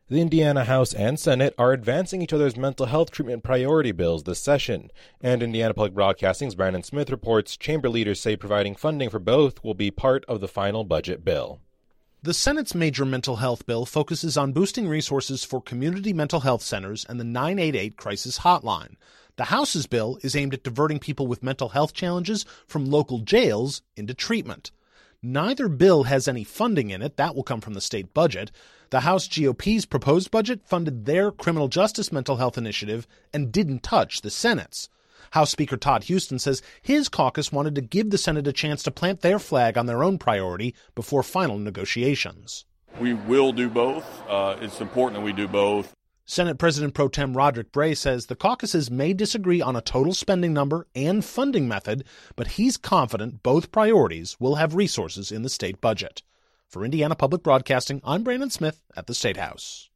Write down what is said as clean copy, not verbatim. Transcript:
The Indiana House and Senate are advancing each other's mental health treatment priority bills this session, and Indiana Public Broadcasting's Brandon Smith reports chamber leaders say providing funding for both will be part of the final budget bill. The Senate's major mental health bill focuses on boosting resources for community mental health centers and the 988 crisis hotline. The House's bill is aimed at diverting people with mental health challenges from local jails into treatment. Neither bill has any funding in it. That will come from the state budget. The House GOP's proposed budget funded their criminal justice mental health initiative and didn't touch the Senate's. House Speaker Todd Huston says his caucus wanted to give the Senate a chance to plant their flag on their own priority before final negotiations. We will do both. It's important that we do both. Senate President Pro Tem Roderick Bray says the caucuses may disagree on a total spending number and funding method, but he's confident both priorities will have resources in the state budget. For Indiana Public Broadcasting, I'm Brandon Smith at the State House.